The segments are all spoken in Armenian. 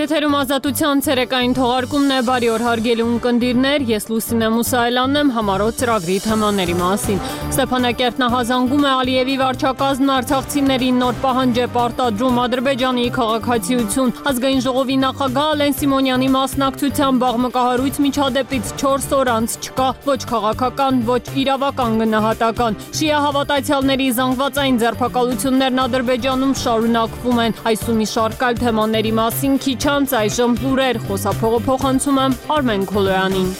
Եթերում ազատության ցերեկային թողարկումն է, բարի օր հարգելի ունկնդիրներ, ես Լուսինե Մուսայելյանն եմ, համառոտ ծրագրի թեմաների մասին։ Ստեփանակերտն հազանգում է Ալիևի վարչակազմն արցախցիներին նոր պահանջ է պարտադրում Ադրբեջանի քաղաքացիություն։ Ազգային ժողովի նախագահ Ալեն Սիմոնյանի մասնակցությամբ աղմկահարույց միջադեպից 4 օր անց չկա ոչ քաղաքական, ոչ իրավական գնահատական։ Շիա հավատացյալների զանգվածային ձերբակալություններն Ադրբեջանում շարունակվում են։ Այս ու մի շարք այլ թեմաների մասին քիչ անց այժմ լուրեր, խոսափողը փոխանցում եմ Արմեն Քոլոյանին։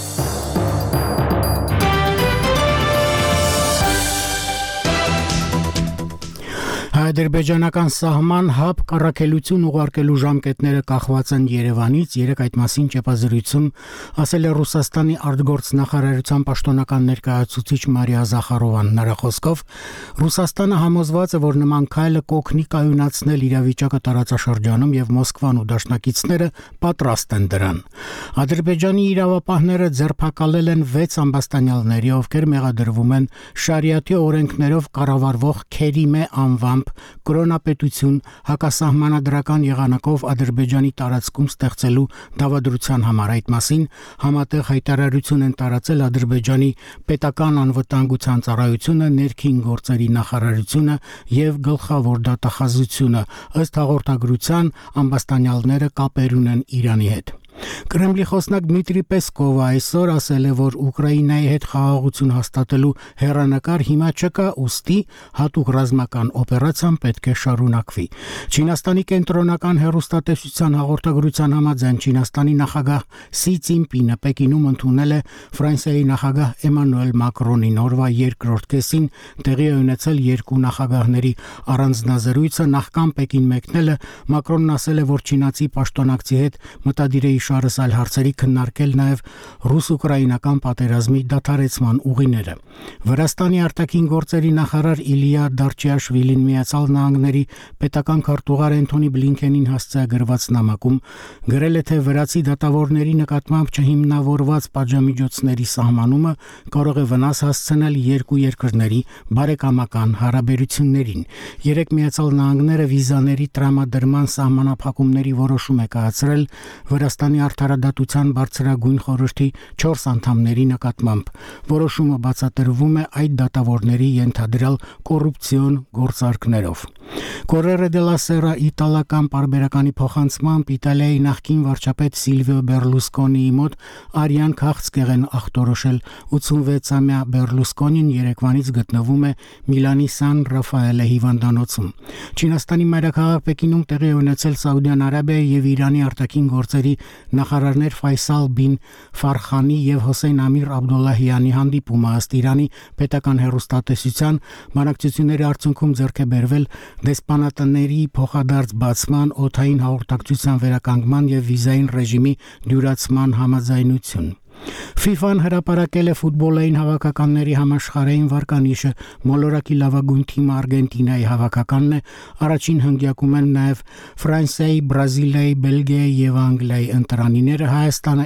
Ադրբեջանական սահման հապ կառաքելություն ուղարկելու ժամկետները կախված են Երևանից, երեկ այդ մասին ճեպազրույցում ասել է Ռուսաստանի արտգործնախարարության պաշտոնական ներկայացուցիչ Մարիա Զախարովան։ Նրա խոսքով Ռուսաստանը համոզված է, որ նման քայլը կօգնի կայունացնել իրավիճակը տարածաշրջանում եւ Մոսկվան ու դաշնակիցները պատրաստ են դրան։ Ադրբեջանի իրավապահները ձերբակալել են 6 ամբաստանյալների, ովքեր մեղադրվում են շարիաթի օրենքներով կառավարվող Քերիմե անվամբ կրոնապետություն հակասահմանադրական եղանակով Ադրբեջանի տարածքում ստեղծելու դավադրության համար։ Այդ մասին համատեղ հայտարարություն են տարածել Ադրբեջանի պետական անվտանգության ծառայությունը, ներքին գործերի նախարարությունը եւ գլխավոր դատախազությունը։ Ըստ հաղորդագրության ամբաստանյալները կապեր ունեն Իրանի հետ։ Կրեմլի խոսնակ Դմիտրի Պեսկովը այսօր ասել է, որ Ուկրաինայի հետ խաղաղություն հաստատելու հեռանկար հիմա չկա, ուստի հատուկ ռազմական օպերացիան պետք է շարունակվի։ Չինաստանի կենտրոնական հեռուստատեսության հաղորդագրության համաձայն Չինաստանի նախագահ Սի Ցինպինը Պեկինում ընդունել է Ֆրանսիայի նախագահ Էմանուել Մակրոնին։ Օրվա երկրորդ կեսին տեղի է ունեցել երկու նախագահների առանձնազրույցը։ Նախքան Պեկին մեկնելը Մակրոնն ասել է, որ չինացի պաշտոնակցի հետ մտադիր է շարս այլ հարցերի քննարկել նաև ռուս-ուկրաինական պատերազմի դադարեցման ուղիները։ Վրաստանի արտաքին գործերի նախարար Իլիա Դարչիաշվիլին Միացյալ Նահանգների պետական քարտուղար Էնթոնի Բլինքենին հասցեագրված նամակում գրել է, թե վրացի դատավորների նկատմամբ չհիմնավորված պատժամիջոցների սահմանումը կարող է վնաս հասցնել երկու երկրների բարեկամական հարաբերություններին։ Երեք Միացյալ Նահանգները վիզաների տրամադրման սահմանափակումների որոշում է կայացրել Վրաստանի արդարադատության բարձրագույն խորհրդի 4 անդամների նկատմամբ։ Որոշումը բացատրվում է այդ դատավորների ենթադրյալ կոռուպցիոն գործարքներով։ Corriere della Sera իտալական պարբերականի փոխանցմամբ Իտալիայի նախկին վարչապետ Սիլվիո Բերլուսկոնիի մոտ արյան քաղցկեղ են ախտորոշել 86-ամյա Բերլուսկոնին երեկվանից գտնվում է Միլանի Սան Ռաֆայելե հիվանդանոցում։ Չինաստանի մայրաքաղաք Պեկինում տեղի է ունեցել Սաուդյան Արաբիայի եւ Իրանի արտաքին գործերի նախարարներ Ֆայսալ բին Ֆարխանի եւ Հոսեյն Ամիր Աբդոլլահյանի հանդիպումը։ Ըստ Իրանի պետական հեռուստատեսության բանակցությունների արդյունքում ձեռք է բերվել դեսպանատների փոխադարձ բացման, օդային հաղորդակցության վերականգնման եւ վիզային ռեժիմի դյուրացման համաձայնություն։ FIFA-ն հրապարակել է ֆուտբոլային հավաքականների համաշխարհային վարկանիշը։ Մոլորակի լավագույն թիմը Արգենտինայի հավաքականն է։ Առաջին հնգյակում են նաև Ֆրանսիայի, Բրազիլիայի, Բելգիայի եւ Անգլիայի ընտրանիները։ Հայաստանը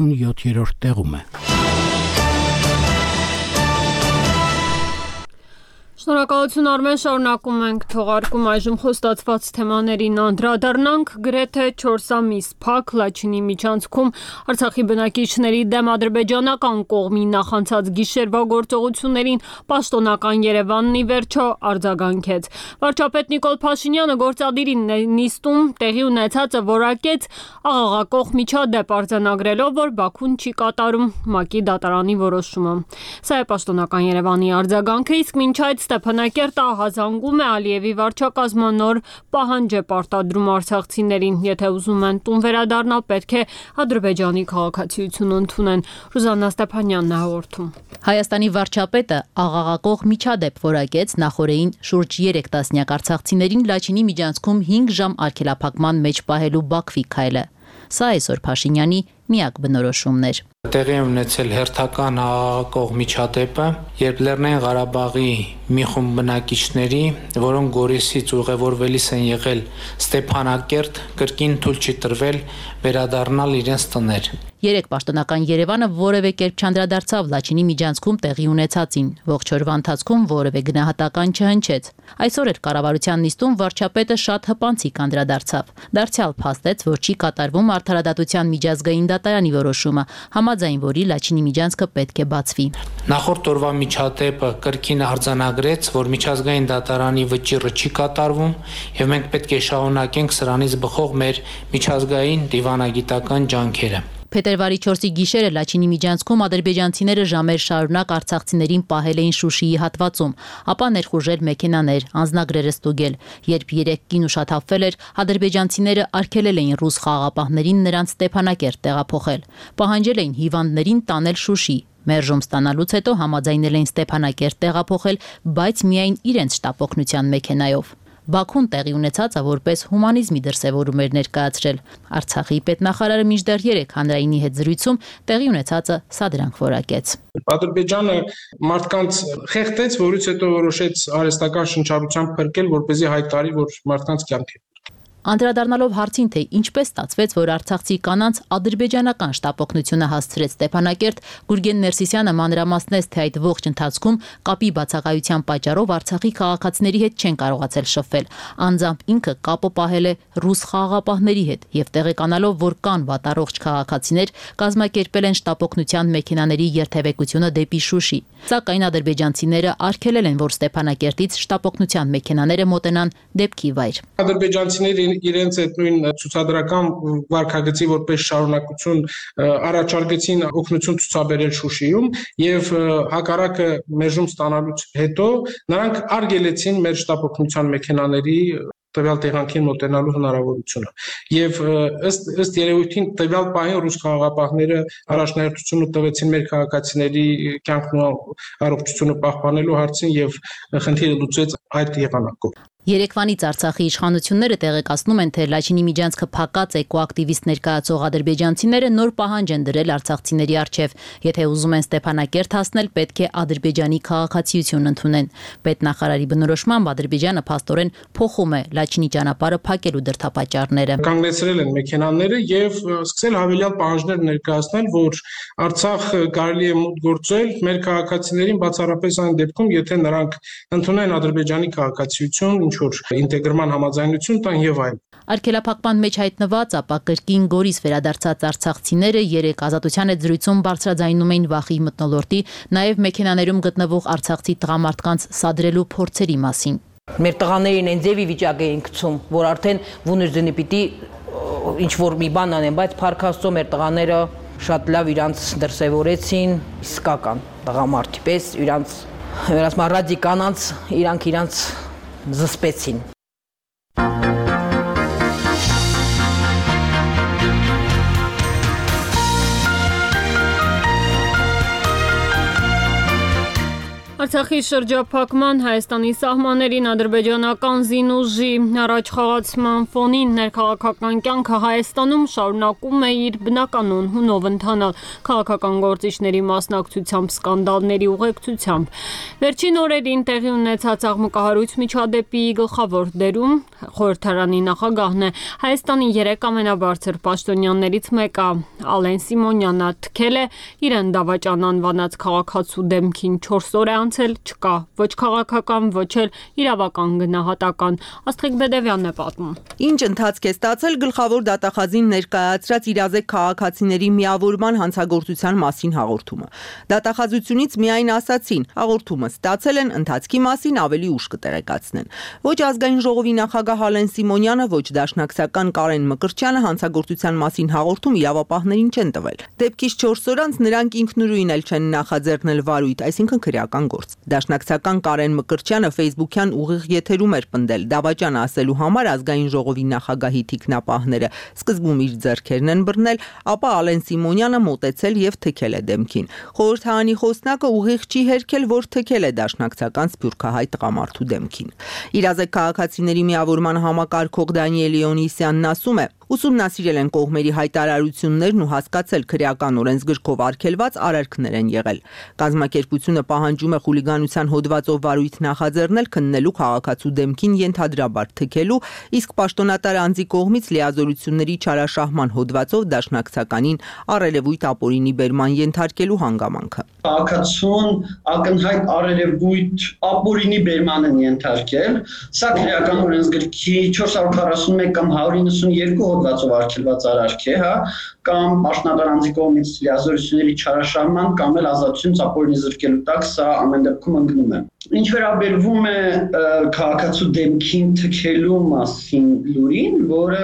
97-րդ տեղում է։ Շնորհակալություն Արմեն, շարունակում ենք թողարկում այժմ խոստացված թեմաներին անդրադառնանք։ Գրեթե 4 ամիս փակ Լաչինի միջանցքում Արցախի բնակիչների դեմ ադրբեջանական կողմի նախանցած գիշերվա գործողություններին պաշտոնական Երևանն ի վերջո արձագանքեց։ Վարչապետ Նիկոլ Փաշինյանը գործադիրի նիստում տեղի ունեցածը որակեց աղաղակող միջադեպ արձանագրելով, որ Բաքուն չի կատարում ՄԱԿ-ի դատարանի որոշումը։ Սա է պաշտոնական Երևանի արձագանքը, իսկ մինչ այդ Ստեփանակերտը հազանգում է Ալիևի վարչակազմը նոր պահանջ է պարտադրում արցախցիներին, եթե ուզում են տուն վերադառնալ, պետք է Ադրբեջանի քաղաքացիություն ընդունեն։ Ռուզաննա Ստեփանյանն է հաղորդում։ Հայաստանի վարչապետը աղաղակող միջադեպ որակեց նախորդին շուրջ 3 տասնյակ արցախցիներին Լաչինի միջանցքում 5 ժամ արգելափակման մեջ պահելու Բաքվի քայլը։ Սա այսօր Փաշինյանի միակ բնորոշումն էր։ Տեղի ունեցել հերթական հաղթող միջադեպը, երբ Լեռնային Ղարաբաղի մի խումբ բնակիչների, որոնք Գորիսից ուղևորվելիս են եղել Ստեփանակերտ, կրկին թույլ չի տրվել վերադառնալ իրենց տներ։ Երեք պաշտոնական Երևանը որևէ կերպ չանդրադարձավ Լաչինի միջանցքում տեղի ունեցածին, ողջ օրվա ընթացքում որևէ գնահատական չհնչեց։ Այսօր էր կառավարության նիստում վարչապետը շատ հպանցիկ անդրադարձավ։ Դարձյալ փաստեց, որ չի կատարվում Արդարադատության միջազգային դատարանի որոշումը, համաձայն որի Լաչինի միջանցքը պետք է բացվի։ Նախորդ օրվա միջադեպը կրկին արձանագրեց, որ միջազգային դատարանի վճիռը չի կատարվում, եւ մենք պետք է շարունակենք սրանից բխող մեր միջազգային դիվանագիտական ջանքերը։ Փետրվարի 4-ի գիշերը Լաչինի միջանցքում ադրբեջանցիները ժամեր շարունակ արցախցիներին պահել էին Շուշիի հատվածում, ապա ներխուժել մեքենաներ, անձնագրերը ստուգել։ Երբ 3 կին ուշաթափվել էր, ադրբեջանցիները արգելել էին ռուս խաղաղապահներին նրանց Ստեփանակերտ տեղափոխել։ Պահանջել էին հիվանդներին տանել Շուշի։ Մերժում ստանալուց հետո համաձայնել էին Ստեփանակերտ տեղափոխել, բայց միայն իրենց շտապօգնության մեքենայով։ Բաքուն տեղի ունեցածը որպես հումանիզմի դրսևորում էր ներկայացրել։ Արցախի պետնախարարը մինչդեռ 3 հանրայինի հետ զրույցում տեղի ունեցածը սադրանք որակեց։ Ադրբեջանը մարդկանց խեղդեց, որից հետո որոշեց արհեստական շնչառությամբ փրկել, որպեսզի հայտարարի, որ մարդկանց կյանք է։ Անդրադառնալով հարցին, թե ինչպես ստացվեց, որ արցախցի կանանց ադրբեջանական շտապօգնությունը հասցրեց Ստեփանակերտ, Գուրգեն Ներսիսյանը մանրամասնեց, թե այդ ողջ ընթացքում կապի բացակայության պատճառով Արցախի քաղաքացիների հետ չեն կարողացել շփվել։ Անձամբ ինքը կապը պահել է ռուս խաղաղապահների հետ եւ տեղեկանալով, որ կան վատառողջ քաղաքացիներ, կազմակերպել են շտապօգնության մեքենաների երթևեկությունը դեպի Շուշի։ Սակայն ադրբեջանցիները արգելել են, որ Ստեփանակերտից շտապօգնության մեքենաները մոտենան դեպքի վայր։ Ադրբեջանցիները իրենց այդ նույն ցուցադրական վարկագծի որպես շարունակություն առաջարկեցին օգնություն ցուցաբերել Շուշիում եւ հակառակը մերժում ստանալուց հետո նրանք արգելեցին մեր շտապօգնության մեքենաների տվյալ տեղանքին մոտենալու հնարավորությունը եւ ըստ երևույթին տվյալ պահին ռուս խաղաղապահները առաջնահերթությունը տվեցին մեր քաղաքացիների կյանքն ու առողջությունը պահպանելու հարցին եւ խնդիրը լուծեց այդ եղանակով։ Երեկվանից Արցախի իշխանությունները տեղեկացնում են, թե Լաչինի միջանցքը փակած էկոակտիվիստ ներկայացող ադրբեջանցիները նոր պահանջ են դրել արցախցիների առջև։ Եթե ուզում են Ստեփանակերտ հասնել, պետք է ադրբեջանի քաղաքացիություն ընդունեն։ Պետնախարարի բնորոշմամբ Ադրբեջանը փաստորեն փոխում է Լաչինի ճանապարհը փակելու դրդապատճառները։ Կանգնեցրել են մեքենաները եւ սկսել հավելյալ պահանջներ ներկայացնել, որ Արցախ կարելի է մուտք գործել մեր քաղաքացիներին բացառապես այն դեպքում, եթե նրանք ընդունեն ադրբեջանի քաղաքացիություն, որ ինտեգրման համաձայնություն տան եւ այլն։ Արգելափակման մեջ հայտնված, ապա կրկին Գորիս վերադարձած արցախցիները երեք Ազատության հետ զրույցում բարձրաձայնում էին վախի մթնոլորտի, նաեւ մեքենաներում գտնվող արցախցի տղամարդկանց սադրելու փորձերի մասին։ Մեր տղաներին այն ձևի վիճակ էին գցում, որ արդեն վուներձնի պիտի ինչ որ մի բան անեն, բայց Փառք Աստծո մեր տղաները շատ լավ իրանց դրսևորեցին, իսկական տղամարդի պես, իրանց ռադի կանանց իրանց զսպեցին։ Արցախի շրջափակման Հայաստանի սահմաններին ադրբեջանական զինուժի առաջխաղացման ֆոնին ներքաղաքական կյանքը Հայաստանում շարունակում է իր բնականon հունով ընթանալ քաղաքական գործիչների մասնակցությամբ սկանդալների ուղեկցությամբ։ Վերջին օրերին տեղի ունեցած աղմկահարույց միջադեպի գլխավոր դերում խորհրդարանի նախագահն է Հայաստանի 3 ամենաբարձր պաշտոնյաններից մեկը Ալեն Սիմոնյանը թքել է իրեն դավաճան անվանած քաղաքացու դեմքին 4 օր չկա ոչ քաղաքական, ոչ էլ իրավական գնահատական։ Աստղիկ Բեդևյանն է պատմում։ Ինչ ընթացք է ստացել գլխավոր դատախազին ներկայացրած իրազեկ քաղաքացիների միավորման հանցագործության մասին հաղորդումը։ Դատախազությունից միայն ասացին, հաղորդումը ստացել են, ընթացքի մասին ավելի ուշ կտեղեկացնեն։ Ոչ ազգային ժողովի նախագահ Ալեն Սիմոնյանը, ոչ դաշնակցական Կարեն Մկրտչյանը հանցագործության մասին հաղորդում իրավապահներին չեն տվել։ Դեպքից 4 օր անց նրանք ինքնուրույն էլ չեն նախաձեռնել վարույթ, այսինքն քրեական գործ։ Դաշնակցական Կարեն Մկրտչյանը Facebook-յան ուղիղ եթերում էր պնդել դավաճան ասելու համար ազգային ժողովի նախագահի թիկնապահները սկզբում իր ձեռքերն են բռնել, ապա Ալեն Սիմոնյանը մոտեցել եւ թքել է դեմքին։ Խորհրդարանի խոսնակը ուղիղ չի հերքել, որ թքել է դաշնակցական սփյուռքահայ տղամարդու դեմքին։ Իրազեկ քաղաքացիների միավորման համակարգող Դանիել Իոնիսյանն ասում է, Ուսումնասիրել են կողմերի հայտարարություններն ու հասկացել քրեական օրենսգրքով արգելված արարքներ են եղել։ Կազմակերպությունը պահանջում է խուլիգանության հոդվածով վարույթ նախաձեռնել քննելու քաղաքացու դեմքին ենթադրաբար թքելու, իսկ պաշտոնատար անձի կողմից լիազորությունների չարաշահման հոդվածով դաշնակցականին առերևույթ ապօրինի բերման ենթարկելու հանգամանքը։ Քաղաքացուն ակնհայտ առերևույթ ապօրինի բերման են ենթարկել, սա քրեական օրենսգրքի 441 կամ 192 հոդվածով արգելված արարք է, կամ պաշտոնատար անձի կողմից լիազորությունների չարաշահման կամ էլ ազատությունից ապօրինի զրկելու տակ, սա ամեն դեպքում ընկնում է։ Ինչ վերաբերվում է քաղաքացու դեմքին թքելու մասին լուրին, որը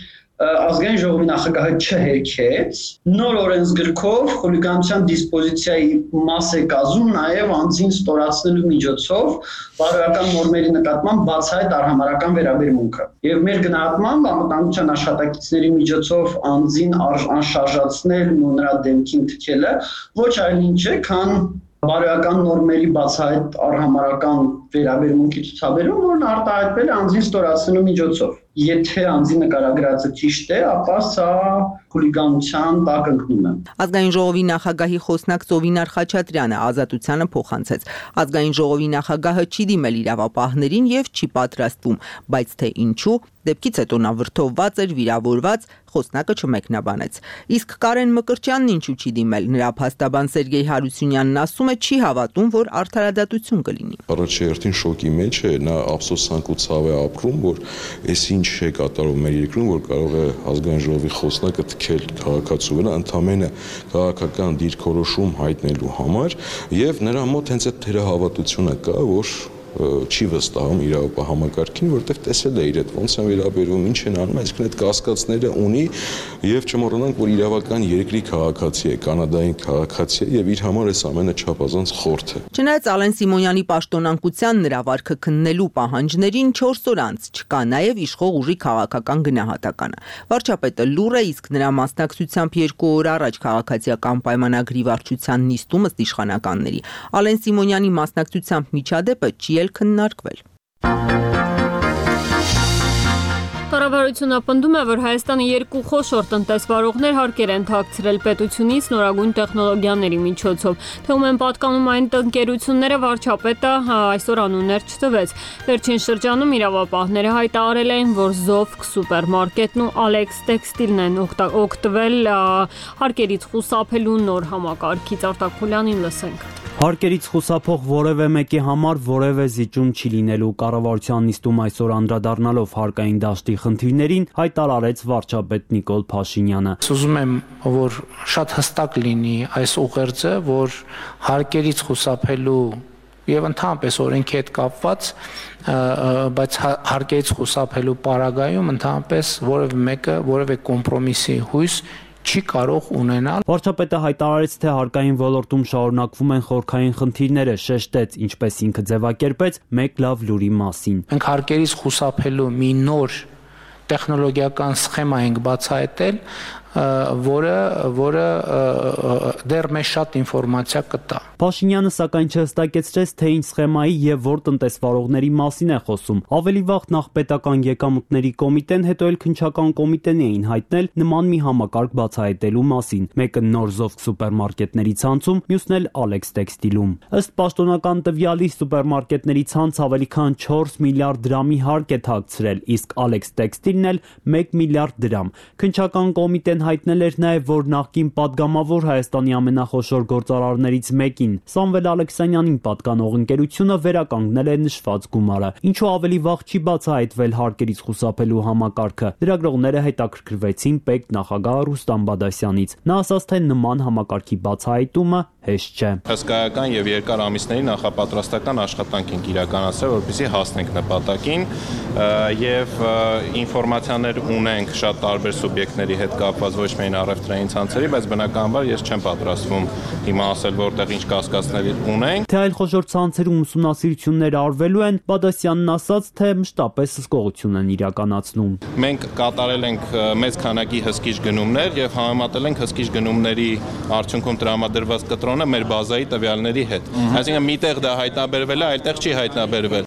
ազգային ժողովի նախագահը չհերքեց, նոր օրենսգրքով խուլիգանության դիսպոզիցիայի մաս է կազմում նաև անձին ստորացնելու միջոցով բարոյական նորմերի նկատմամբ բացահայտ արհամարհական վերաբերմունքը։ Եվ մեր գնահատմամբ անվտանգության աշխատակիցների միջոցով անձին անշարժացնելն ու նրա դեմքին թքելը ոչ այլ ինչ է, քան բարոյական նորմերի բացահայտ արհամարհական վերաբերմունքի ցուցաբերում, որն արտահայտվել է անձին ստորացնելու միջոցով։ Եթե անձի նկարագրածը ճիշտ է, ապա սա խուլիգանության տակ ընկնում է։ Ազգային ժողովի նախագահի խոսնակ Ծովինար Խաչատրյանը ազատությանը փոխանցեց։ Ազգային ժողովի նախագահը չի դիմել իրավապահներին եւ չի պատրաստվում, բայց թե ինչու, դեպքից հետո նա վրդովված էր, վիրավորված, խոսնակը չմեկնաբանեց։ Իսկ Կարեն Մկրտչյանն ինչու չի դիմել, նրա փաստաբան Սերգեյ Հարությունյանն ասում է չի հավատում, որ արդարադատություն կլինի։ Առաջերտին շոկի մեջ է, նա ափսոսանք ու ցավ է ապրում, որ այս ինչ է կատարում մեր երկրում, որ կարող է ազգային ժողովի խոսնակը թքել քաղաքացու վրա ընդամենը քաղաքական դիրքորոշում հայտնելու համար, եւ նրա մոտ հենց այդ թերահավատությունը կա, որ չի վստահում իրավապահ համակարգին, որտեղ տեսել է իր այդ ոնց են վերաբերվում, ինչ են անում, այսինքն այդ կասկածները ունի եւ չմոռանանք, որ իրավական երկրի քաղաքացի է, կանադային քաղաքացի է եւ իր համար այս ամենը չափազանց խորթ է։ Չնայած Ալեն Սիմոնյանի պաշտոնանկության նրա վարքը քննելու պահանջներին 4 օր անց չկա նաեւ իշխող ուժի քաղաքական գնահատականը։ Վարչապետը լուր է, իսկ նրա մասնակցությամբ 2 օր առաջ քաղաքացիական պայմանագրի վարչության նիստում ըստ իշխանականների Ալեն Սիմոնյանի մասնակցությամբ միջադեպը չի քննարկվել։ Կառավարությունը պնդում է, որ Հայաստանի 2 խոշոր տնտեսվարողներ հարկեր են թաքցրել պետությունից նորագույն տեխնոլոգիաների միջոցով։ Թվում են պատկանում այն ընկերությունները, վարչապետը այսօր անուններ չտվեց։ Վերջին շրջանում իրավապահները հայտարարել են, որ Զովք սուպերմարկետն ու Alex Textile-ն են օգտվել հարկերից խուսափելու նոր համակարգից։ Արտակոլյանին լսենք։ Հարկերից խուսափող որևէ մեկի համար որևէ զիջում չի լինելու, կառավարության նիստում այսօր անդրադառնալով հարկային դաշտի խնդիրներին հայտարարեց վարչապետ Նիկոլ Փաշինյանը։ Ուզում եմ, որ շատ հստակ լինի այս ուղերձը, որ հարկերից խուսափելու եւ ընդհանրապես օրենքի հետ կապված, բայց հարկերից խուսափելու պարագայում ընդհանրապես որևէ մեկը որևէ կոմպրոմիսի հույս չի կարող ունենալ։ Վարչապետը հայտարարեց, թե հարկային ոլորտում շարունակվում են խորքային խնդիրները, շեշտեց, ինչպես ինքը ձևակերպեց, մեկ լավ լուրի մասին։ Մենք հարկերից խուսափելու մի նոր տեխնոլոգիական սխեմա ենք բացահայտել, որը դեռ մեզ շատ ինֆորմացիա կտա։ Փաշինյանը սակայն չհստակեցրեց, թե ինչ սխեմայի եւ որ տնտեսվարողների մասին է խոսում։ Ավելի վաղ նախ պետական եկամուտների կոմիտեն, հետո էլ քննչական կոմիտեն էին հայտնել նման մի համակարգ բացահայտելու մասին։ Մեկը նոր Զովք սուպերմարկետների ցանցում, մյուսն էլ Alex Textile-ում։ Ըստ պաշտոնական տվյալի սուպերմարկետների ցանց ավելի քան 4 միլիարդ դրամի հարկ է թաքցրել, իսկ Alex Textile-ն էլ 1 միլիարդ դրամ։ Քննչական կոմիտեն հայտնել էր նաև, որ նախկին падգամավոր Հայաստանի ամենախոշոր գործարարներից մեկին Սամվել Ալեքսանյանին պատկանող ընկերությունը վերականգնել է նշված գումարը, ինչու ավելի վաղ չի բացահայտվել հարկերից խուսափելու համակարգը։ Լրագրողները հետաքրքրվեցին պետնախագահ Ռուստամ Բադասյանից։ Նա ասաց, թե նման համակարգի բացահայտումը հեշտ չէ։ Հսկայական եւ երկար ամիսների նախապատրաստական աշխատանք ենք իրականացրել, որպեսզի հասնենք նպատակին եւ ինֆորմացիաներ ունենք շատ տարբեր սուբյեկտների հետ կապված ոչ միայն առևտրային ցանցերի, բայց բնականաբար ես չեմ պատրաստվում հիմա ասել որտեղ ինչ կասկածներ ունենք։ Թե այլ խոշոր ցանցերում ուսումնասիրություններ արվելու են, Բադասյանն ասաց, թե մշտապես հսկողություն են իրականացնում։ Մենք կատարել ենք մեծ քանակի հսկիչ գնումներ եւ համեմատել ենք հսկիչ գնումների արդյունքում տրամադրված կտրոնը մեր բազայի տվյալների հետ։ Այսինքն միտեղ դա հայտնաբերվել է, այլտեղ չի հայտնաբերվել։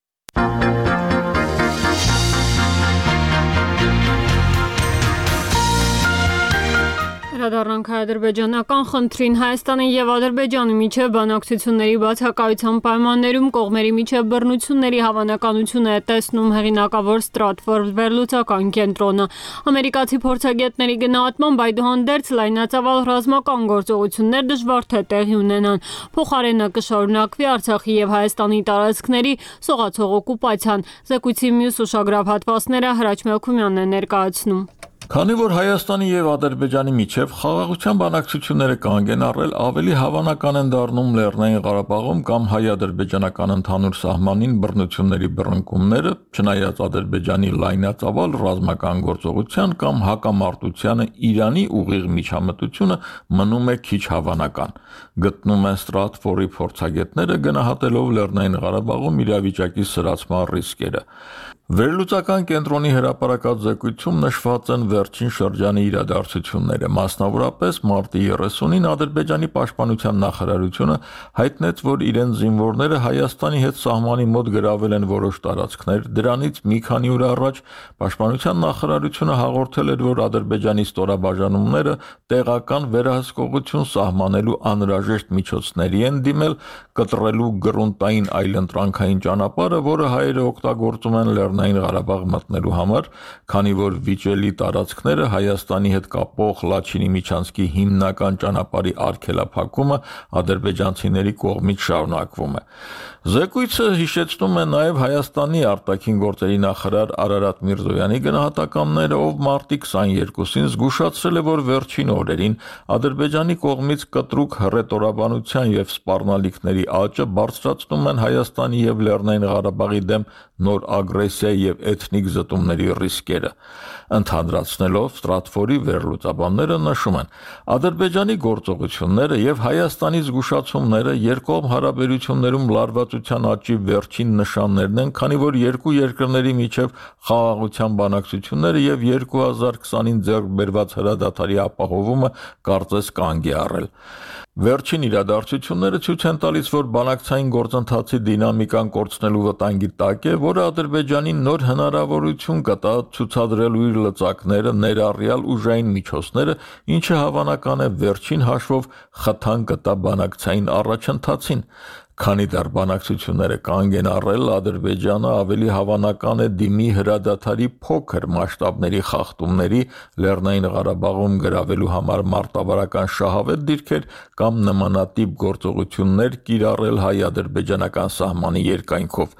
Անդրադառնանք հայ-ադրբեջանական խնդրին Հայաստանի եւ Ադրբեջանի միջև բանակցությունների բացակայության պայմաններում կողմերի միջև բռնությունների հավանականությունը է տեսնում հեղինակավոր Stratford վերլուծական կենտրոնը։ Ամերիկացի փորձագետների գնահատմամբ այդուհանդերձ լայնածավալ ռազմական գործողություններ դժվար թե տեղի ունենան։ Փոխարենը կշարունակվի Արցախի եւ Հայաստանի տարածքների սողացող օկուպացիան։ Զեկույցի մյուս ուշագրավ հատվածները Հրաչ Մելքումյանն է ներկայացնում։ Քանի որ Հայաստանի եւ Ադրբեջանի միջև խաղաղության բանակցությունները կանգ են առել, ավելի հավանական են դառնում Լեռնային Ղարաբաղում կամ հայ-ադրբեջանական ընդհանուր սահմանին բռնությունների բռնկումները, չնայած Ադրբեջանի լայնածավալ ռազմական գործողության կամ հակամարտությանը Իրանի ուղիղ միջամտությունը մնում է քիչ հավանական, գտնում են Stratford-ի փորձագետները գնահատելով Լեռնային Ղարաբաղում իրավիճակի սրացման ռիսկերը։ Վերլուծական կենտրոնի հրապարակած զեկույցում նշված են վերջին շրջանի իրադարձությունները, մասնավորապես մարտի 30-ին Ադրբեջանի պաշտպանության նախարարությունը հայտնեց, որ իրենց զինվորները Հայաստանի հետ սահմանի մոտ գրավել են որոշ տարածքներ, դրանից մի քանի օր առաջ պաշտպանության նախարարությունը հաղորդել էր, որ Ադրբեջանի ստորաբաժանումները տեղական վերահսկողություն սահմանելու անհրաժեշտ միջոցների են դիմել, կտրելու գրունտային այլընտրանքային ճանապարհը, որը հայերը օգտագործում են Լեռնային Ղարաբաղ մտնելու համար, քանի որ վիճելի տարածքները Հայաստանի հետ կապող Լաչինի միջանցքի հիմնական ճանապարհի արգելափակումը ադրբեջանցիների կողմից շարունակվում է։ Զեկույցը հիշեցնում է նաև Հայաստանի արտաքին գործերի նախարար Արարատ Միրզոյանի գնահատականները, ով մարտի 22-ին զգուշացրել է, որ վերջին օրերին Ադրբեջանի կողմից կտրուկ հռետորաբանության եւ սպառնալիքների աճը բարձրացնում են Հայաստանի եւ Լեռնային Ղարաբաղի դեմ նոր ագրեսիա եւ էթնիկ զտումների ռիսկերը։ Ընդհանրացնելով Stratford-ի վերլուծաբանները նշում են. Ադրբեջանի գործողությունները եւ Հայաստանի զգուշացումները երկկողմ հարաբերություններում լարվածության աճի վերջին նշաններն են, քանի որ երկու երկրների միջև խաղաղության բանակցությունները եւ 2020-ին ձեռք բերված հրադադարի ապահովումը կարծես կանգ է առել։ Վերջին իրադարձությունները ցույց են տալիս, որ բանակցային գործընթացի դինամիկան կորցնելու վտանգի տակ է, որը Ադրբեջանին նոր հնարավորություն կտա ցուցադրելու իր լծակները, ներառյալ ուժային միջոցները, ինչը հավանական է վերջին հաշվով խթան կտա բանակցային առաջընթացին։ Քանի դեռ բանակցությունները կանգ են առել, Ադրբեջանը ավելի հավանական է դիմի հրադադարի փոքր մասշտաբների խախտումների, Լեռնային Ղարաբաղում գրավելու համար մարտավարական շահավետ դիրքեր կամ նմանատիպ գործողություններ կիրառել հայ-ադրբեջանական սահմանի երկայնքով։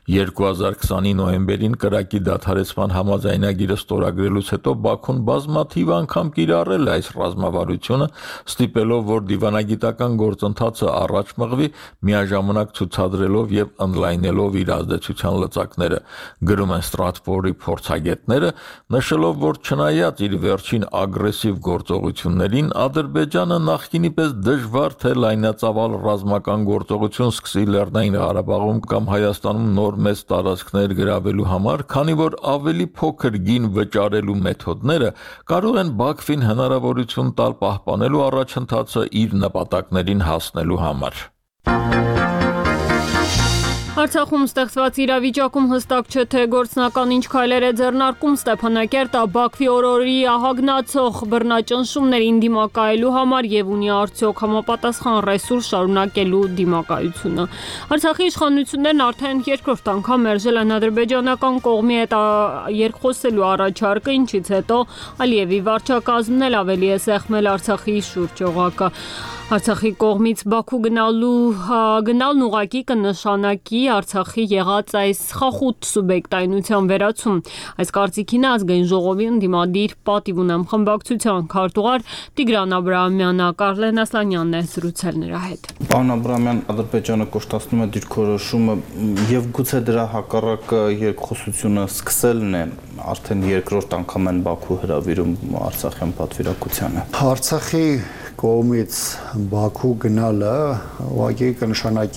2020-ի նոյեմբերին կրակի դադարեցման համաձայնագիրը ստորագրելուց հետո Բաքուն բազմաթիվ անգամ կիրառել է այս ռազմավարությունը, ստիպելով, որ դիվանագիտական գործընթացը առաջ մղվի, միաժամանակ ցուցադրելով եւ ընդլայնելով իր ազդեցության լծակները, գրում են Stratford-ի փորձագետները, նշելով, որ չնայած իր վերջին ագրեսիվ գործողություններին, Ադրբեջանը նախկինի պես դժվար թե լայնածավալ ռազմական գործողություն սկսի Լեռնային Ղարաբաղում կամ Հայաստանում նոր մեծ տարածքներ գրավելու համար, քանի որ ավելի փոքր գին վճարելու մեթոդները կարող են Բաքվին հնարավորություն տալ պահպանելու առաջընթացը իր նպատակներին հասնելու համար։ Արցախում ստեղծված իրավիճակում հստակ չէ, թե գործնական ինչ քայլեր է ձեռնարկում Ստեփանակերտը Բաքվի օրորի ահագնացող բռնաճնշումներին դիմակայելու համար եւ ունի արդյոք համապատասխան ռեսուրս շարունակելու դիմակայությունը։ Արցախի իշխանություններն արդեն երկրորդ անգամ մերժել են ադրբեջանական կողմի հետ երկխոսելու առաջարկը, ինչից հետո Ալիևի վարչակազմն էլ ավելի է սեղմել Արցախի շուրջ օղակը։ Արցախի կողմից Բաքու գնալն ուղղակի կնշանակի Արցախի եղած այս խախուտ սուբյեկտայնության վերացում։ Այս կարծիքին ազգային ժողովի ընդդիմադիր պատիվ ունեմ խմբակցության քարտուղար Տիգրան Աբրահամյանը Կարլեն Ասլանյանն է զրուցել նրա հետ։ Պարոն Աբրահամյան, Ադրբեջանը կոշտացնում է դիրքորոշումը եւ գուցե դրա հակառակը երկխոսությունը սկսելն է, արդեն երկրորդ անգամ են Բաքու հրավիրում Արցախյան պատվիրակությանը։ Արցախի կողմից Բաքու գնալը ուղղակի կնշանակի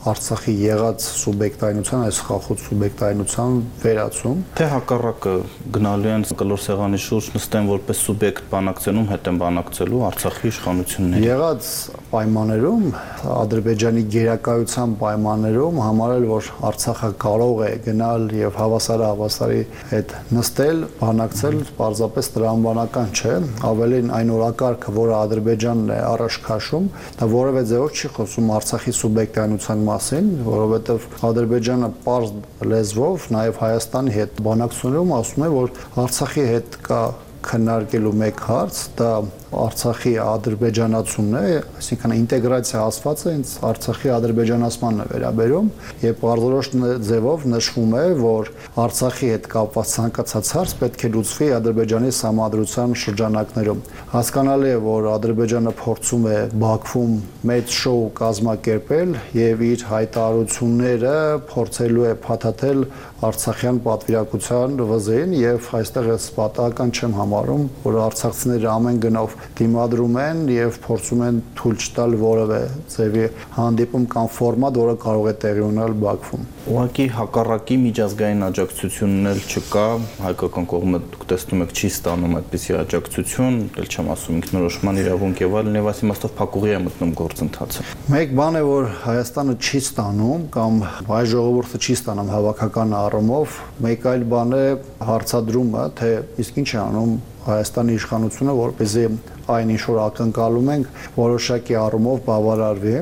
Արցախի եղած սուբյեկտայնության, այս խախոտ սուբյեկտայնության վերացում։ Թե հակառակը գնալու են կլոր սեղանի շուրջ նստեն որպես սուբյեկտ բանակցելուն, հետ են բանակցելու Արցախի իշխանությունների։ Եղած պայմաններում, Ադրբեջանի գերակայության պայմաններում համարել, որ Արցախը կարող է գնալ եւ հավասարի հետ նստել, բանակցել, պարզապես տրամաբանական չէ, ավելին այն օրակարգը, որը Ադրբեջանն է առաջ քաշում, դա որևէ ձևով չի խոսում Արցախի սուբյեկտայնության մասին, որովհետև Ադրբեջանը պարզ լեզվով նաև Հայաստանի հետ բանակցությունում ասում է, որ Արցախի հետ կա քննարկելու մեկ հարց, դա Արցախի ադրբեջանացումն է, այսինքն ինտեգրացիա ասված է, ինձ Արցախի ադրբեջանացմանն է վերաբերում, եւ բարձրորոշ ձևով նշվում է, որ Արցախի հետ կապված ցանկացած հարց պետք է լուծվի Ադրբեջանի համադրության շրջանակներում։ Հասկանալի է, որ Ադրբեջանը փորձում է Բաքվում մեծ շոու կազմակերպել եւ իր հայտարարությունները փորձելու է փաթաթել Արցախյան պատվիրակության վզին եւ այստեղ ես պատահական չեմ համարում, որ արցախցիները ամեն գնով դիմադրում են եւ փորձում են թույլ չտալ որևէ ձևի հանդիպում կամ ֆորմատ, որը կարող է տեղի ունենալ Բաքվում։ Ուղղակի հակառակի միջազգային աջակցությունն էլ չկա, հայկական կողմը դուք տեսնում եք չի ստանում այդպիսի աջակցություն, դեռ չեմ ասում ինքնորոշման իրավունք եւ այլն, եւ այս իմաստով փակուղի է մտնում գործընթացը։ Մեկ բան է, որ Հայաստանը չի ստանում կամ հայ ժողովուրդը չի ստանում հավաքական առումով, մեկ այլ բան է հարցադրումը, թե իսկ ինչ է անում Հայաստանի իշխանությունը, որպեսզի այն ինչ որ ակնկալում ենք, որոշակի առումով բավարարվի։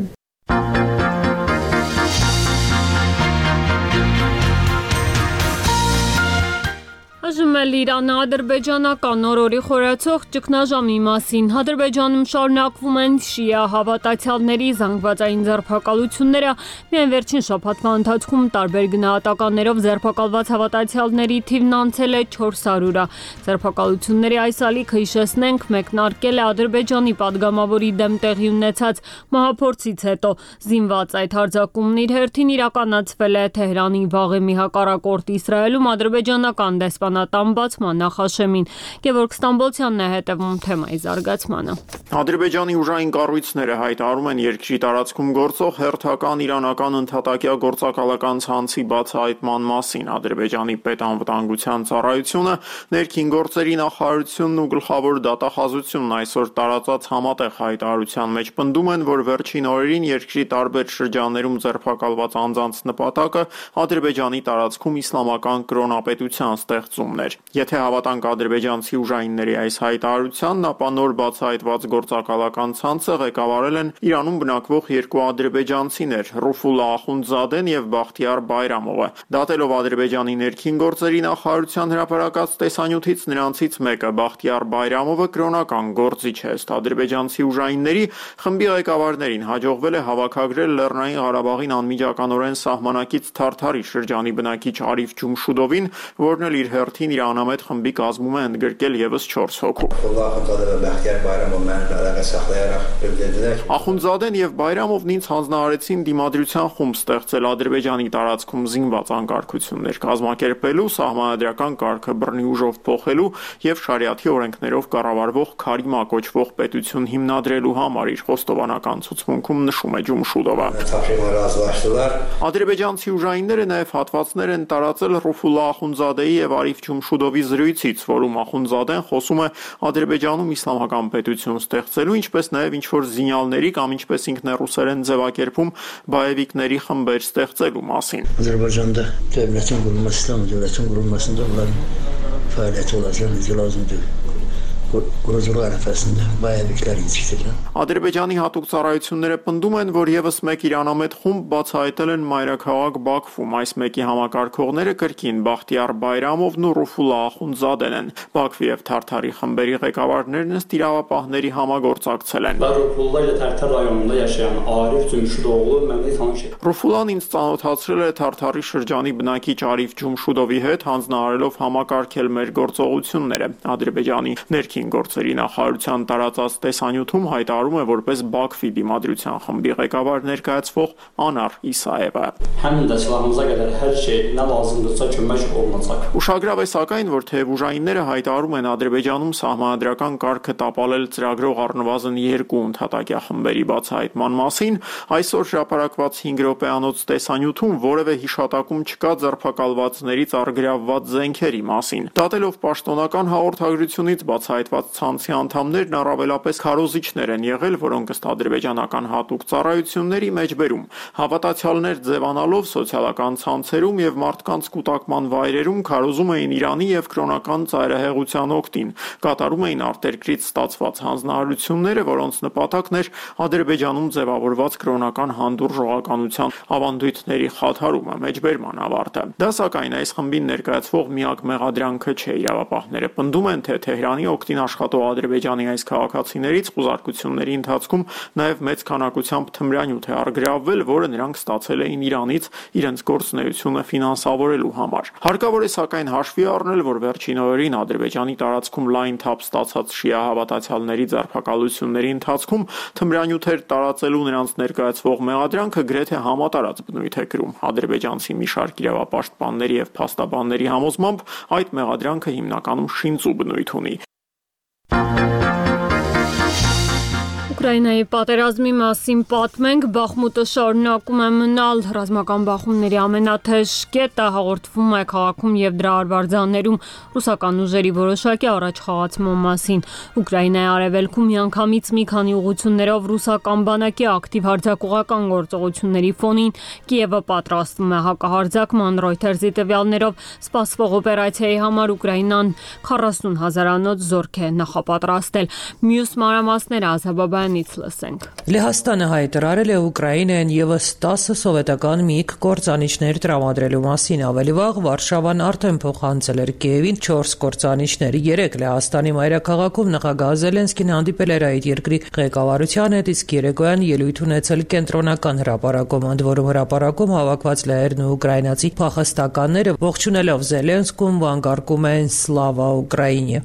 Այժմ Իրանը ադրբեջանական օրորի խորացող ճգնաժամի մասին։ Ադրբեջանում շարունակվում են շիա հավատացյալների զանգվածային ձերբակալությունները, միայն վերջին շաբաթվա ընթացքում տարբեր գնահատականներով ձերբակալված հավատացյալների թիվն անցել է 400-ը։ Ձերբակալությունների այս ալիքը, հիշեցնենք, մեկնարկել է Ադրբեջանի падգամավորի դեմ տեղի ունեցած մահափորձից հետո։ Զինված այդ հարձակումն իր հերթին իրականացվել է Թեհրանի Վաղեմի հակառակորդ Իսրայելում ադրբեջանական դեսպանատան բացման նախաշեմին։ Գևորգ Ստամբոլցյանն է հետևում թեմայի զարգացմանը։ Ադրբեջանի ուժային կառույցները հայտարարում են երկրի տարածքում գործող հերթական իրանական ընդհատակյա գործակալական ցանցի բացահայտման մասին։ Ադրբեջանի պետանվտանգության ծառայությունը, ներքին գործերի նախարարությունն ու գլխավոր դատախազությունն այսօր տարածած համատեղ հայտարարության մեջ պնդում են, որ վերջին օրերին երկրի տարբեր շրջաններում ձերբակալված անձանց նպատակը Ադրբեջանի տարածքում իսլամական կրոնապետության ստեղծումն էր։ Եթե հավատանք ադրբեջանցի ուժայինների այս հայտարարությանն, ապա նոր բացահայտված գործակալական ցանցը ղեկավարել են Իրանում բնակվող երկու ադրբեջանցիներ՝ Ռուֆուլա Ախունդզադեն եւ Բախտիար Բայրամովը։ Դատելով Ադրբեջանի ներքին գործերի նախարարության հրապարակած տեսանյութից, նրանցից մեկը Բախտիար Բայրամովը կրոնական գործիչ է։ Ըստ ադրբեջանցի ուժայինների խմբի ղեկավարներին հաջողվել է հավաքագրել Լեռնային Ղարաբաղին անմիջականորեն սահմանակից Թարթարի շրջանի բնակիչ Արիֆ Ջումշուդովին, որն էլ իր հերթին իր անամետ խմբի կազմում է ընդգրկել եւս 4 հոգու։ Ախունդզադեն եւ Բայրամովն ինձ հանձնարարեցին դիմադրության խումբ ստեղծել Ադրբեջանի տարածքում զինված անկարգություններ կազմակերպելու, սահմանադրական կարգը բռնի ուժով փոխելու եւ շարիաթի օրենքներով կառավարվող Քարիմա կոչվող պետություն հիմնադրելու համար իր խոստովանական ցուցմունքում նշում է Ջումշուդովը։ Ադրբեջանցի ուժայինները նաեւ հատվածներ են տարածել Ռուֆուլա Ախունդզադեի եւ Արիֆ Ջումշուդովի զրույցից, որում Ախունդզադեն խոսում է Ադրբեջանում իսլամական պետություն ստեղծելու, ինչպես նաեւ ինչ-որ զինյալների կամ ինչպես ինքն է ռուսերեն ձևակերպում բայևիկների խմբեր ստեղծելու մասին։ Ադրբեջանը դեպրեսիոն գումարստան դեպրեսիոն գումարստան դեռ ֆայլետ olacağını lazımdır. Ադրբեջանի հատուկ ծառայությունները պնդում են, որ եւս մեկ իրանամետ խումբ բացահայտել են մայրաքաղաք Բաքվում։ Այս մեկի համակարգողները կրկին Բախտիար Բայրամովն ու Ռուֆուլա Ախունդզադեն են։ Բաքվի եւ Թարթարի խմբերի ղեկավարներն ըստ իրավապահների համագործակցել են։ Ռուֆուլան ինձ ծանոթացրել է Թարթարի շրջանի բնակիչ Արիֆ Ջումշուդովի հետ, հանձնարարելով համակարգել մեր գործողությունները։ Ադրբեջանի ներքին ներքին գործերի նախարարության տարածած տեսանյութում հայտարարում է որպես Բաքվի դիմադրության խմբի ղեկավար ներկայացվող Անար Իսաևը։ Ուշագրավ է սակայն, որ թեև ուժայինները հայտարարում են Ադրբեջանում սահմանադրական կարգը տապալել ծրագրող առնվազն 2 ընդհատակյա խմբերի բացահայտման մասին, այսօր հրապարակված 5 րոպեանոց տեսանյութում որևէ հիշատակում չկա ձերբակալվածներից առգրավված զենքերի մասին։ Դատելով պաշտոնական հաղորդագրությունից բացահայտված ցանցի անդամներն առավելապես քարոզիչներ են եղել, որոնք ըստ ադրբեջանական հատուկ ծառայությունների մեջբերում հավատացյալներ ձևանալով սոցիալական ցանցերում եւ մարդկանց կուտակման վայրերում քարոզում էին Իրանի եւ կրոնական ծայրահեղության օգտին, կատարում էին արտերկրից ստացված հանձնարարությունները, որոնց նպատակն էր Ադրբեջանում ձևավորված կրոնական հանդուրժողականության ավանդույթների խաթարումը, մեջբերման ավարտը։ Դա սակայն այս խմբին ներկայացվող միակ մեղադրանքը չէ։ Իրավապահները պնդում են, թե Թեհրանի օգտին աշխատող Ադրբեջանի այս քաղաքացիներից խուզարկությունների ընթացքում նաև մեծ քանակությամբ թմրանյութ է առգրավվել, որը նրանք ստացել էին Իրանից իրենց գործունեությունը ֆինանսավորելու համար։ Հարկավոր է սակայն հաշվի առնել, որ վերջին օրերին Ադրբեջանի տարածքում լայն թափ ստացած շիա հավատացյալների ձերբակալությունների ընթացքում թմրանյութեր տարածելու նրանց ներկայացվող մեղադրանքը գրեթե համատարած բնույթ է կրում։ Ադրբեջանցի մի շարք իրավապաշտպանների եւ փաստաբանների համոզմամբ այդ մեղադրանքը հիմնականում շինծու բնույթ ունի։ Ուկրաինայի պատերազմի մասին պատմենք, Բախմուտը շարունակում է մնալ ռազմական բախումների ամենաթեժ կետը, հաղորդվում է քաղաքում եւ դրա արվարձաններում ռուսական ուժերի որոշակի առաջխաղացման մասին։ Ուկրաինայի արևելքում միանգամից մի քանի ուղղություններով ռուսական բանակի ակտիվ հարձակողական գործողությունների ֆոնին Կիևը պատրաստվում է հակահարձակման։ Reuters-ի տվյալներով սպասվող օպերացիայի համար Ուկրաինան 40,000-անոց զորք է նախապատրաստել։ Մյուս մանրամասները Ազաբաբան Լեհաստանը հայտարարել է Ուկրաինային ևս 10 սովետական միգ կործանիչներ տրամադրելու մասին։ Ավելի վաղ Վարշավան արդեն փոխանցել էր Կիևին 4 կործանիչներ։ 3 Լեհաստանի մայրաքաղաքում նախագահ Զելենսկին հանդիպել էր այդ երկրի ղեկավարության հետ, իսկ երեկոյան ելույթ ունեցել կենտրոնական հրապարակում, ընդ որում հրապարակում հավաքված լեհերն ու ուկրաինացի փախստականները ողջունելով Զելենսկուն վանկարկում են «Սլավա Ուկրաինե»։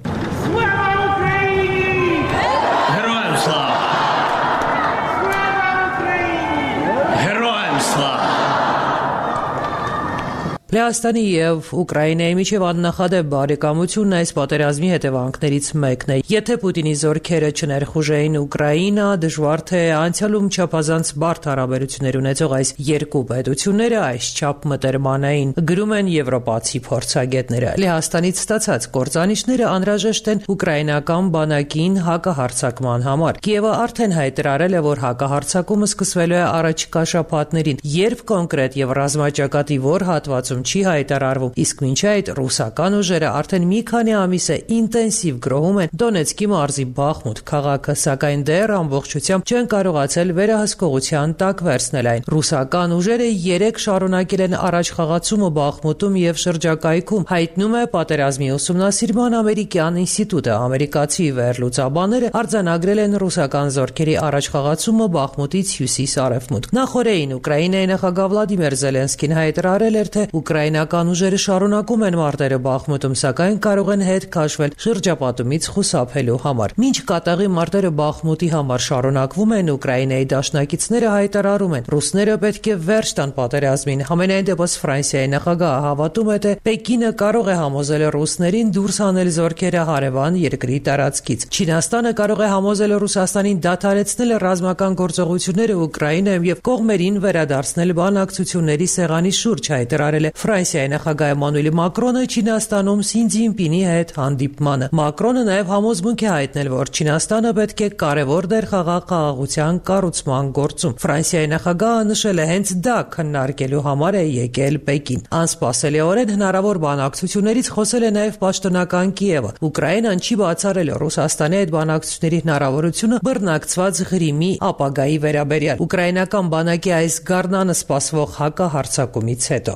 Լեհաստանի եւ Ուկրաինայի միջև աննախադեպ բարեկամությունն այս պատերազմի հետևանքներից մեկն է։ Եթե Պուտինի զորքերը չներխուժեին Ուկրաինա, դժվար թե անցյալում չափազանց բարդ հարաբերություններ ունեցող այս երկու պետությունները այսչափ մտերմանային, գրում են եվրոպացի փորձագետները։ Լեհաստանից ստացած կործանիչները անհրաժեշտ են ուկրաինական բանակին հակահարձակման համար։ Կիևը արդեն հայտարարել է, որ հակահարձակումը սկսվելու է առաջիկա շաբաթներին, երբ կոնկրետ եւ ռազմաճակատի որ հատվածում չի հայտարարվում, իսկ մինչ այդ ռուսական ուժերը արդեն մի քանի ամիս է ինտենսիվ գրոհում են Դոնեցկի մարզի Բախմուտ քաղաքը, սակայն դեռ ամբողջությամբ չեն կարողացել վերահսկողության տակ վերցնել այն։ Ռուսական ուժերը 3 շարունակել են առաջխաղացումը Բախմուտում եւ շրջակայքում, հայտնում է Պատերազմի ուսումնասիրման ամերիկյան ինստիտուտը։ Ամերիկացի վերլուծաբանները արձանագրել են ռուսական զորքերի առաջխաղացումը Բախմուտից հյուսիս-արևմուտք։ Նախորդին Ուկրաինայի նախագահ Վլադիմիր Զելենսկին հայտարարել էր, թե ուկրաինական ուժերը շարունակում են մարտերը Բախմուտում, սակայն կարող են հետ քաշվել շրջապատումից խուսափելու համար։ Մինչ կատաղի մարտերը Բախմուտի համար շարունակվում են, Ուկրաինայի դաշնակիցները հայտարարում են, ռուսները պետք է վերջ տան պատերազմին։ Համենայն դեպս Ֆրանսիայի նախագահը հավատում է, թե Պեկինը կարող է համոզել ռուսներին դուրս հանել զորքերը հարևան երկրի տարածքից։ Չինաստանը կարող է համոզել Ռուսաստանին դադարեցնել ռազմական գործողությունները Ուկրաինայում եւ կողմերին վերադարձնել բանակցությունների սեղանի շուրջ, հայտարարել է Ֆրանսիայի նախագահ Էմանուել Մակրոնը Չինաստանում Սի Ցզինպինի հետ հանդիպմանը։ Մակրոնը նաև համոզմունք է հայտնել, որ Չինաստանը պետք է կարևոր դեր խաղա խաղաղության կառուցման գործում։ Ֆրանսիայի նախագահը նշել է, հենց դա քննարկելու համար է եկել Պեկին։ Անսպասելիորեն հնարավոր բանակցություններից խոսել է նաև պաշտոնական Կիևը։ Ուկրաինան չի բացառել Ռուսաստանի հետ բանակցությունների հնարավորությունը բռնակցված Ղրիմի ապագայի վերաբերյալ։ Ուկրաինական բանակի այս գարնանը սպասվող հակահարձակումից հետո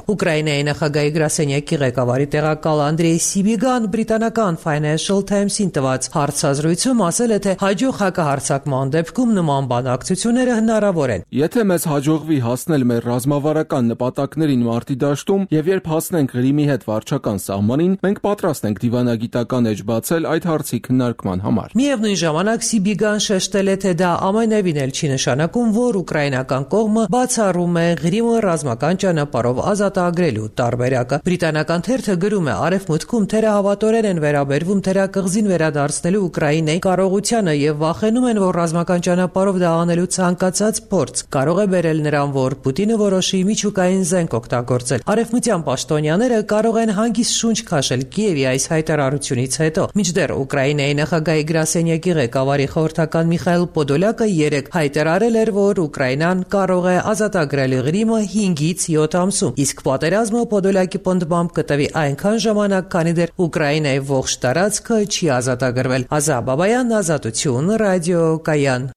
Ուկրաինայի նախագահի գրասենյակի ղեկավարի տեղակալ Անդրեյ Սիբիգան բրիտանական Financial Times-ին տված հարցազրույցում ասել է, թե հաջող հակահարձակման դեպքում նման բանակցությունները հնարավոր են։ Եթե մեզ հաջողվի հասնել մեր ռազմավարական նպատակներին մարտի դաշտում եւ երբ հասնենք Ղրիմի հետ վարչական սահմանին, մենք պատրաստ ենք դիվանագիտական էջ բացել այդ հարցի քննարկման համար։ Միևնույն ժամանակ Սիբիգան շեշտել է, թե դա ամենևին էլ չի նշանակում, որ ուկրաինական կողմը բացառում է Ղրիմը ռազմական ճանապարհով ազատագրելու տարբերակը։ Բրիտանական թերթը գրում է. Արևմուտքում թերահավատորեն են վերաբերվում թերակղզին վերադարձնելու Ուկրաինայի կարողությանը եւ վախենում են, որ ռազմական ճանապարհով դա անելու ցանկացած փորձ կարող է բերել նրան, որ Պուտինը որոշի միջուկային զենք օգտագործել։ Արևմտյան պաշտոնյաները կարող են հանգիստ շունչ քաշել Կիևի այս հայտարարությունից հետո։ Մինչդեռ Ուկրաինայի նախագահի գրասենյակի ղեկավարի խորհրդական Միխայիլ Պոդոլյակը երեկ հայտարարել էր, որ Ուկրաինան կարող է ազատագրել Ղրիմը 5-ից 7 ամսում, իսկ պատերազմը Պոդոլյակի պնդմամբ կտևի այնքան ժամանակ, քանի դեռ Ուկրաինայի ողջ տարածքը չի ազատագրվել։ Ազա Բաբայան, Ազատություն, Ռադիո Կայան։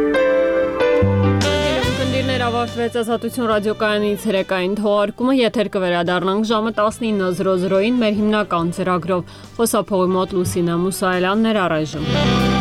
Ավարտվեց Ազատություն ռադիոկայանի ցերեկային թողարկումը, եթեր կվերադառնանք ժամը 19:00-ին մեր հիմնական ծրագրով։ Խոսափողի մոտ Լուսինե Մուսայելյանն էր առայժմ։